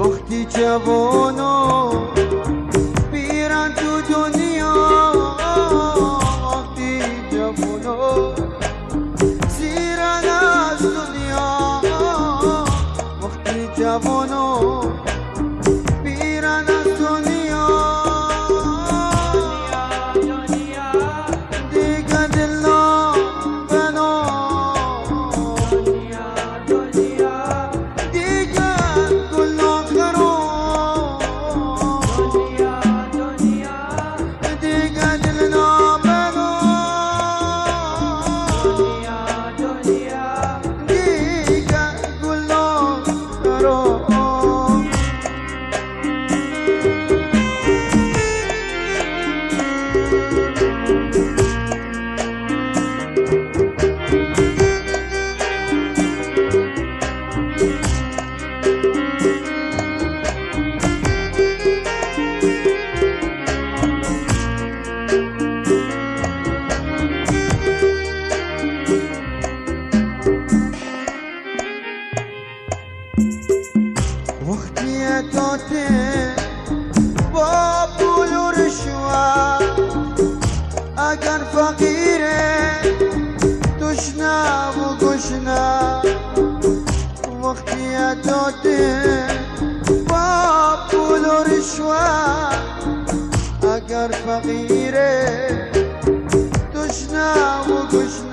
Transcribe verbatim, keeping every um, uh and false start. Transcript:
وقتی جوانو بیرن تو دنیا، وقتی جوانو زیرن از دنیا، وقتی جوانو بیرن از دنیا، دیگه دل نابنا، دیگه گل ناخرو، دیگه دل نابنا، دیگه گل ناخرو. وقتی داده با پول و رشوت، اگر فقیره تشنه و گشنه، وقتی داده با پول و رشوت، اگر فقیره تشنه و گشنه،